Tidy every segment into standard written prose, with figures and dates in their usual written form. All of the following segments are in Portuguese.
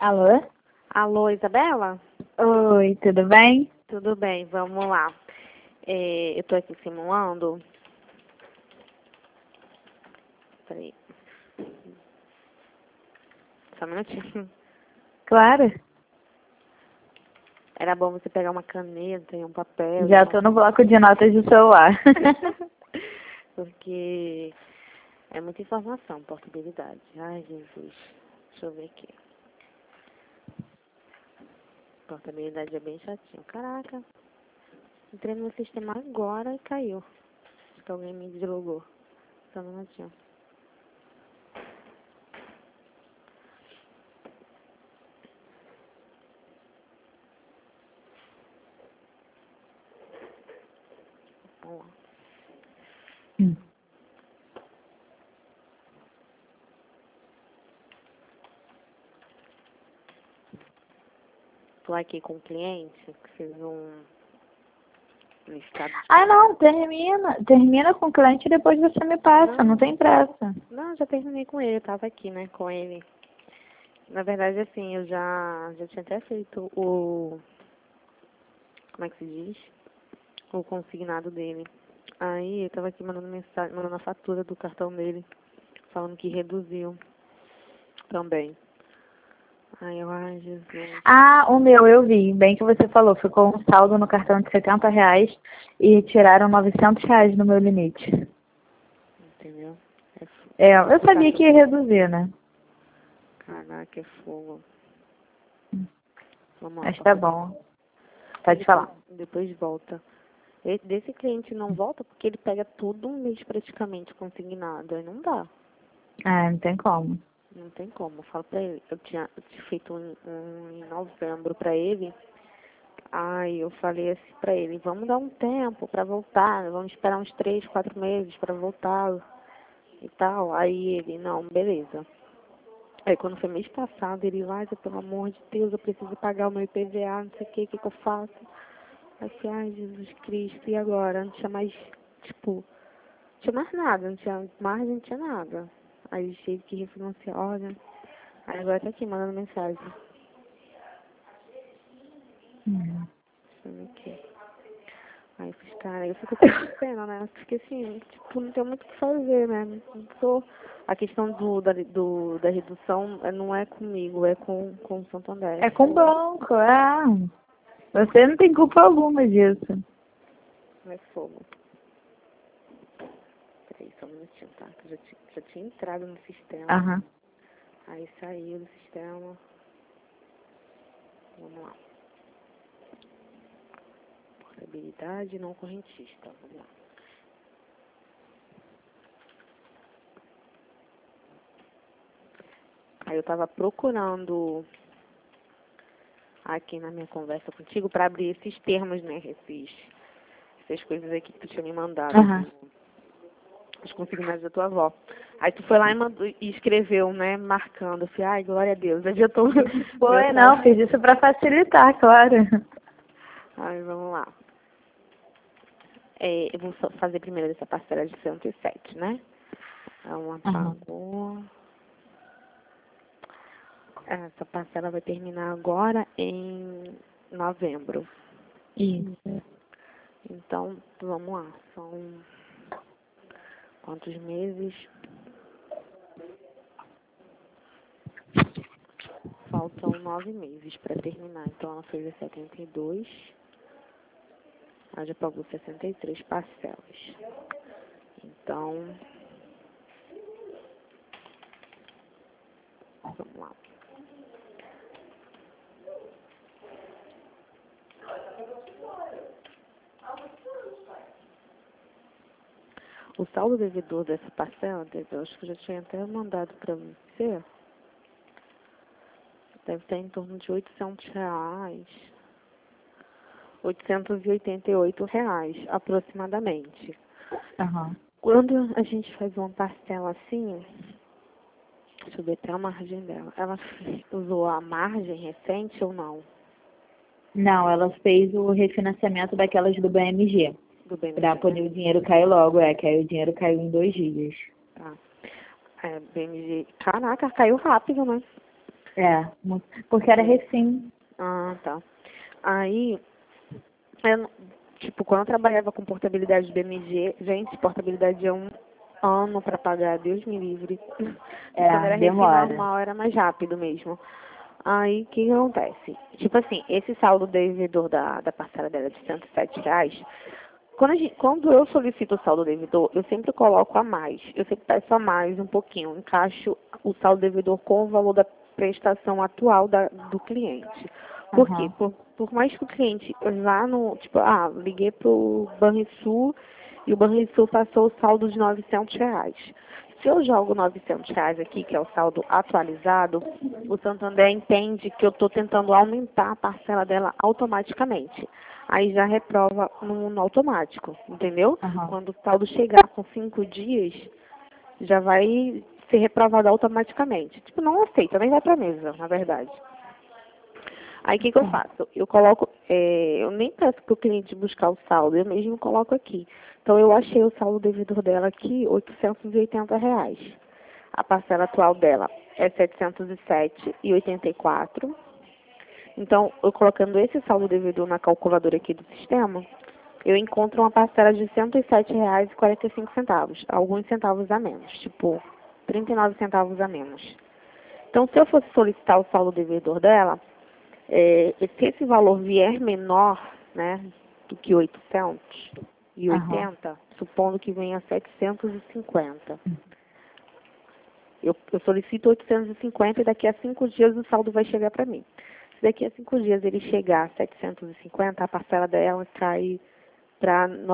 Alô? Alô, Isabela? Oi, tudo bem? Tudo bem, vamos lá. Eu tô aqui simulando. Peraí. Só um minutinho. Claro. Era bom você pegar uma caneta e um papel. Já tô no bloco de notas do celular. Porque é muita informação, portabilidade. Ai, Jesus. Deixa eu ver aqui. Portabilidade é bem chatinho. Caraca. Entrei no sistema agora e caiu. Acho que alguém me deslogou. Só um minutinho. Vamos lá. Tô aqui com um cliente que fez um listado. Ah, não, termina com o cliente e depois você me passa, não tem pressa. Não, já terminei com ele, eu tava aqui, né, com ele. Na verdade, assim, eu já tinha até feito como é que se diz? O consignado dele. Aí eu tava aqui mandando mensagem, mandando a fatura do cartão dele, falando que reduziu também. Aí eu, ai, Jesus. Ah, o meu, eu vi, bem que você falou, ficou um saldo no cartão de R$ 70 e tiraram R$ 900 no meu limite. Entendeu? Eu sabia que ia reduzir, né? Caraca, é fogo. Vamos lá. Mas tá bom. Pode falar. Depois volta. Desse cliente não volta porque ele pega tudo um mês praticamente consignado. Aí não dá. Ah, não tem como. Não tem como. Eu falo pra ele. Eu tinha feito em novembro pra ele. Aí eu falei assim pra ele, vamos dar um tempo pra voltar. Vamos esperar uns 3, 4 meses pra voltar e tal. Aí ele, não, beleza. Aí quando foi mês passado, ele vai, pelo amor de Deus, eu preciso pagar o meu IPVA, não sei o que eu faço. Aí eu falei, ai, Jesus Cristo, e agora? Não tinha mais, tipo, não tinha mais nada, não tinha margem, não tinha nada. Aí eu tive que refinanciar, olha. Aí agora tá aqui mandando mensagem. Deixa eu ver aqui. Aí eu fiz, cara, eu fico com pena, né? Porque assim, tipo, não tem muito o que fazer, né? Não sou... A questão da redução não é comigo, é com o Santander. É com o banco, Você não tem culpa alguma disso. Não é fogo. Peraí, só um minutinho, tá? Que eu já tinha entrado no sistema. Aham. Aí saiu do sistema. Vamos lá. Portabilidade não correntista. Vamos lá. Aí eu tava procurando aqui na minha conversa contigo para abrir esses termos, né? Essas coisas aqui que tu tinha me mandado. Aham. Os consignados da tua avó. Aí tu foi lá e mandou, e escreveu, né? Marcando. Eu falei, ai, glória a Deus. Adiantou. Foi, não, fiz isso pra facilitar, claro. Aí, vamos lá. Eu vou só fazer primeiro essa parcela de 107, né? Ela pagou. Essa parcela vai terminar agora em novembro. Isso. Então, vamos lá. São quantos meses? Faltam 9 meses para terminar. Então, ela fez a 72. Ela já pagou 63 parcelas. Então, vamos lá. O saldo devedor dessa parcela, eu acho que eu já tinha até mandado para você. Deve estar em torno de R$ 888 reais, aproximadamente. Aham. Quando a gente faz uma parcela assim, deixa eu ver até a margem dela. Ela usou a margem recente ou não? Não, ela fez o refinanciamento daquelas do BMG. Do BMG, Pra poder o dinheiro cair logo, que aí o dinheiro caiu em 2 dias. Tá. BMG. Caraca, caiu rápido, né? Porque era recém. Ah, tá. Aí, eu, tipo, quando eu trabalhava com portabilidade do BMG, gente, portabilidade é um ano para pagar, Deus me livre. Quando era refém Demora. normal, era mais rápido mesmo. Aí, o que acontece? Tipo assim, esse saldo devedor da parcela dela de R$ 107, quando eu solicito o saldo devedor, eu sempre coloco a mais. Eu sempre peço a mais um pouquinho. Encaixo o saldo devedor com o valor da prestação atual do cliente. Por quê? Aham. Por mais que o cliente vá no... Tipo, liguei pro Banrisul e o Banrisul passou o saldo de R$ 900. Se eu jogo R$ 900 aqui, que é o saldo atualizado, o Santander entende que eu estou tentando aumentar a parcela dela automaticamente. Aí já reprova no automático, entendeu? Aham. Quando o saldo chegar com 5 dias, já vai ser reprovado automaticamente. Tipo, não aceita, nem vai para a mesa, na verdade. Aí o que eu faço? Eu coloco, eu nem peço para o cliente buscar o saldo, eu mesmo coloco aqui. Então eu achei o saldo devedor dela aqui, R$ 880. A parcela atual dela é R$ 707,84. Então, eu colocando esse saldo devedor na calculadora aqui do sistema, eu encontro uma parcela de R$ 107,45, alguns centavos a menos, tipo 39 centavos a menos. Então, se eu fosse solicitar o saldo devedor dela, se esse valor vier menor, né, do que 880, supondo que venha 750, eu solicito 850 e daqui a 5 dias o saldo vai chegar para mim. Se daqui a 5 dias ele chegar a 750, a parcela dela cai para R$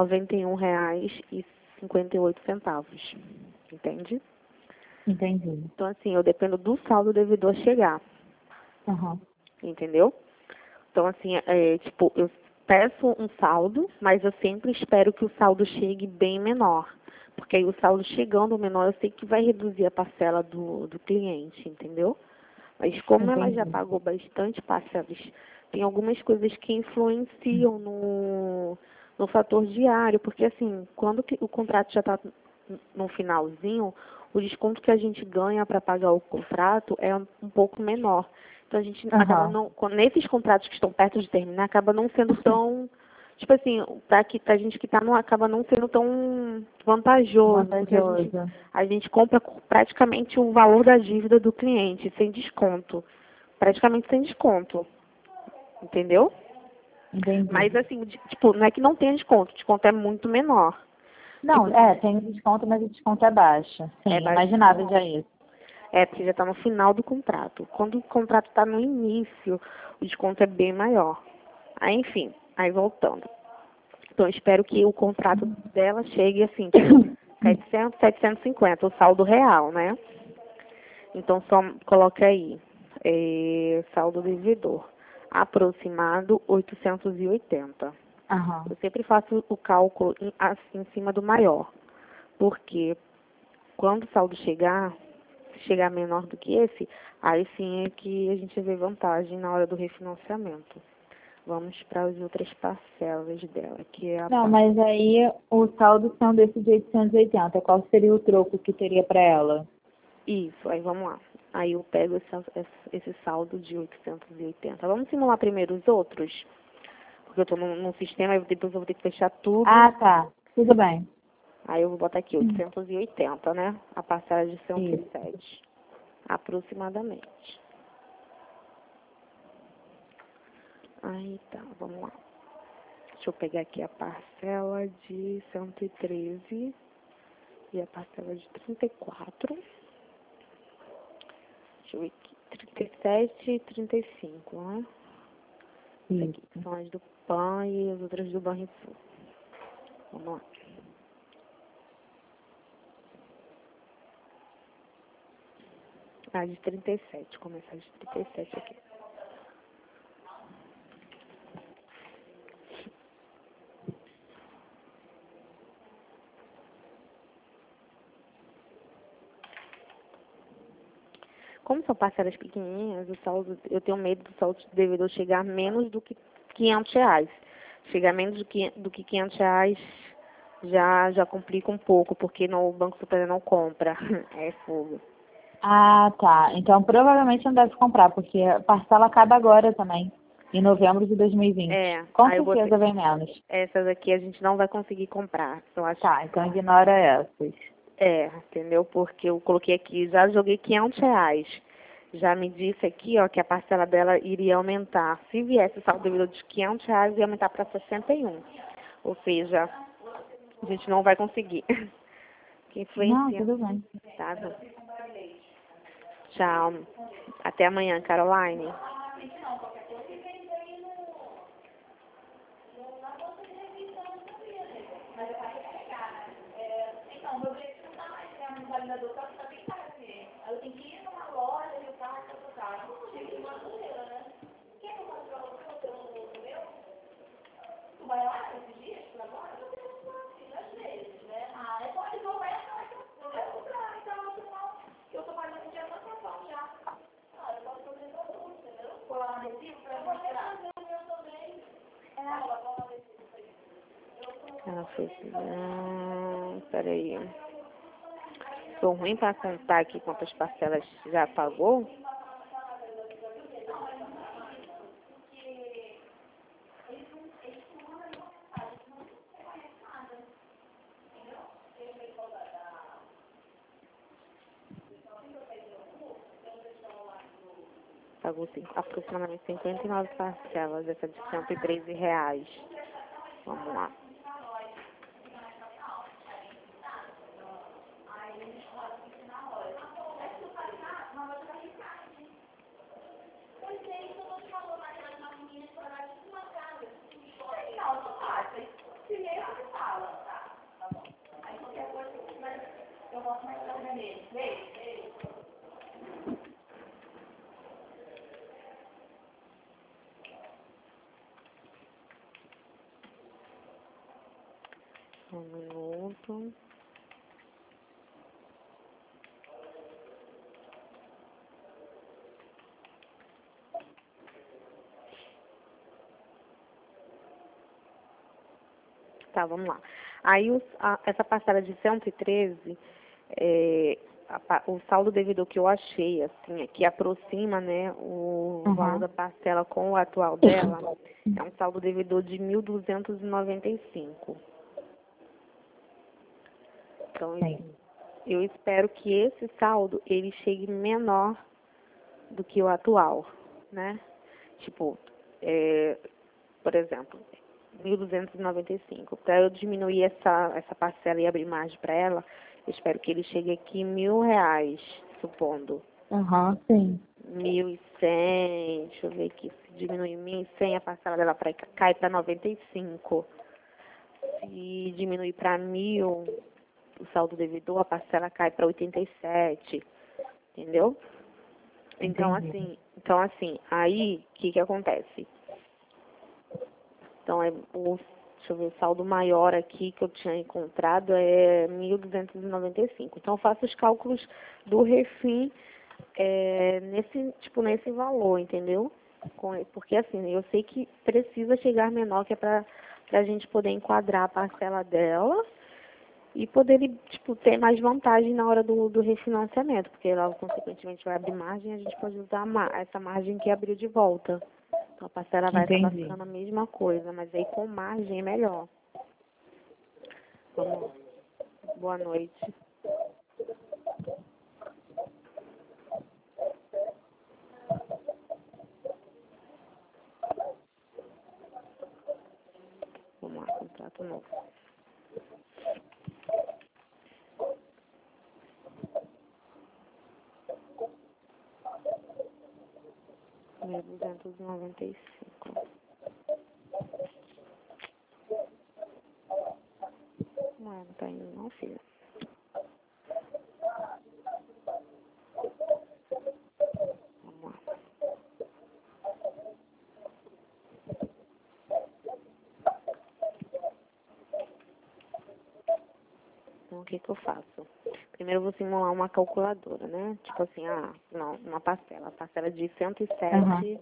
91,58. Entende? Entendi. Então, assim, eu dependo do saldo devedor chegar. Aham. Entendeu? Então, assim, tipo, eu peço um saldo, mas eu sempre espero que o saldo chegue bem menor. Porque aí o saldo chegando menor, eu sei que vai reduzir a parcela do cliente, entendeu? Mas como ela já Entendi. pagou bastante parcelas, tem algumas coisas que influenciam no fator diário, porque assim, quando o contrato já está no finalzinho, o desconto que a gente ganha para pagar o contrato é um pouco menor. Então a gente acaba Aham. não, nesses contratos que estão perto de terminar, acaba não sendo tão, tipo assim, pra gente que tá, não acaba não sendo tão vantajoso, porque Vantajoso. a gente compra praticamente o valor da dívida do cliente, sem desconto. Praticamente sem desconto. Entendeu? Entendi. Mas assim, tipo, não é que não tenha desconto, o desconto é muito menor. Não, Tipo, tem o desconto, mas o desconto é baixo. é Sim, baixo. imaginava já isso. É, porque já está no final do contrato. Quando o contrato está no início, o desconto é bem maior. Aí, enfim, aí voltando. Então, eu espero que o contrato dela chegue assim, tipo, 700, 750, o saldo real, né? Então, só coloque aí, saldo devedor, aproximado 880. Aham. Eu sempre faço o cálculo em cima do maior, porque quando o saldo chegar, se chegar menor do que esse, aí sim é que a gente vê vantagem na hora do refinanciamento. Vamos para as outras parcelas dela, que é a Não, mas aí o saldo são desse de 880. Qual seria o troco que teria para ela? Isso, aí vamos lá. Aí eu pego esse saldo de 880. Vamos simular primeiro os outros? Porque eu estou num sistema e depois eu vou ter que fechar tudo. Ah, tá. Tudo bem. Aí eu vou botar aqui 880, né? A parcela de Isso. 107, aproximadamente. Aí tá, vamos lá. Deixa eu pegar aqui a parcela de 113 e a parcela de 34. Deixa eu ver aqui. 37 e 35, né? Isso aqui. Isso. São as do PAN e as outras do Banrisul. Vamos lá. A de 37. Começar de 37 aqui. Como são parcelas pequenininhas, o saldo, eu tenho medo do saldo devedor chegar menos do que R$ 500. Chegar menos do que R$ 500 já complica um pouco, porque o Banco Super não compra. É fogo. Ah, tá. Então provavelmente não deve comprar, porque a parcela acaba agora também, em novembro de 2020. Com Aí eu botei. certeza vem menos. Essas aqui a gente não vai conseguir comprar. Eu acho. Tá, então ignora essas. Entendeu? Porque eu coloquei aqui, já joguei R$ 500. Já me disse aqui, ó, que a parcela dela iria aumentar. Se viesse o saldo devido de R$ 500, ia aumentar para 61. Ou seja, a gente não vai conseguir. Que Não, influencia. tudo bem. Tá bom. Tchau. Até amanhã, Caroline. Ela fez. Peraí. Sou ruim para contar aqui quantas parcelas já pagou. Pagou aproximadamente 59 parcelas, essa de R$ 113. Vamos lá. Um minuto. Tá, vamos lá. Aí essa parcela de 113, o saldo devedor que eu achei, assim, que aproxima, né, o valor da parcela com o atual dela, é um saldo devedor de 1.295. Então, eu espero que esse saldo, ele chegue menor do que o atual, né? Tipo, por exemplo, 1.295. Para eu diminuir essa parcela e abrir margem para ela, eu espero que ele chegue aqui R$ 1.000, supondo. Sim. 1.100, deixa eu ver aqui, se diminuir 1.100, a parcela dela cai para 95. Se diminuir para 1.000, o saldo devedor, a parcela cai para 87, entendeu? Então, assim, aí, o que acontece? Então, deixa eu ver, o saldo maior aqui que eu tinha encontrado é 1.295. Então, eu faço os cálculos do refim nesse valor, entendeu? Porque, assim, eu sei que precisa chegar menor, que é para a gente poder enquadrar a parcela dela e poder, ter mais vantagem na hora do refinanciamento, porque ela, consequentemente, vai abrir margem e a gente pode usar essa margem que abriu de volta. Então, a parcela vai acabar ficando a mesma coisa, mas aí com margem é melhor. Vamos. Boa noite. Vamos lá, contrato novo. R$ 1.295. Não tá indo não, filha. Vamos lá. Então, o que eu faço? Primeiro eu vou simular uma calculadora, né? Tipo assim, uma parcela. A parcela de R$ 107.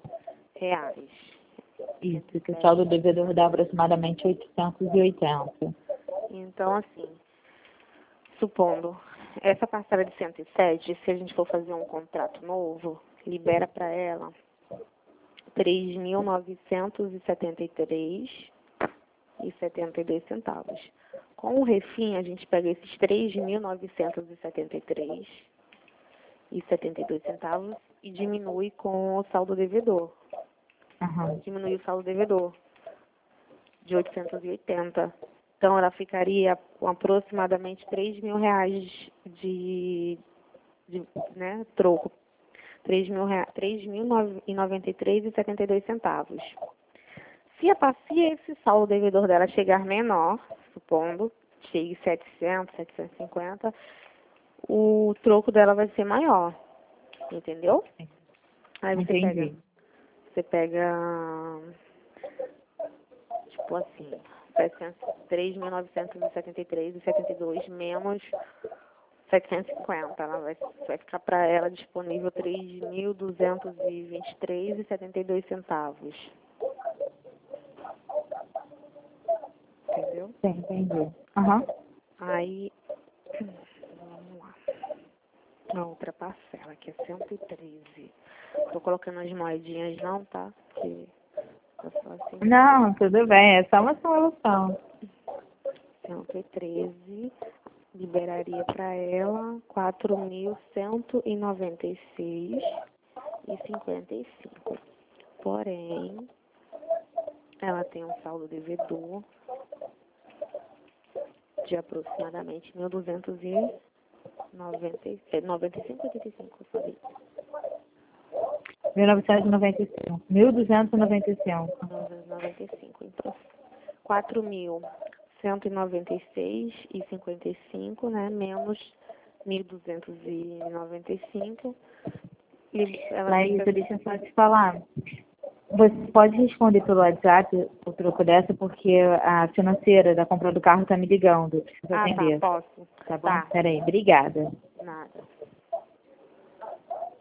Isso, que o saldo devedor dá aproximadamente 880. Então, assim, supondo, essa parcela de 107, se a gente for fazer um contrato novo, libera para ela 3.973,72 Com o refim, a gente pega esses 3.973,72 e diminui com o saldo devedor. Aham. Diminui o saldo devedor de 880. Então, ela ficaria com aproximadamente R$ 3.000 né, troco. R$ 3.093,72. Se esse saldo devedor dela chegar menor, supondo, chegue 700, 750, o troco dela vai ser maior, entendeu? Aí Entendi. você pega, tipo assim, 3.973,72 menos 750, ela vai ficar para ela disponível 3.223,72. Entendeu? Sim, entendi. Aham. Aí, vamos lá. A outra parcela, que é 113. Tô colocando as moedinhas não, tá? Porque eu só assim. Não, tudo bem, é só uma solução. 113 liberaria para ela 4.196,55. Porém, ela tem um saldo devedor de aproximadamente 1.295,85, eu falei. 1995. 1295. 995. Então, 4.196,55, né? Menos 1.295. Laís, deixa eu só te falar. Você pode responder pelo WhatsApp o troco dessa, porque a financeira da compra do carro tá me ligando. Preciso atender. Tá, posso. Tá bom? Tá. Peraí, obrigada. Nada.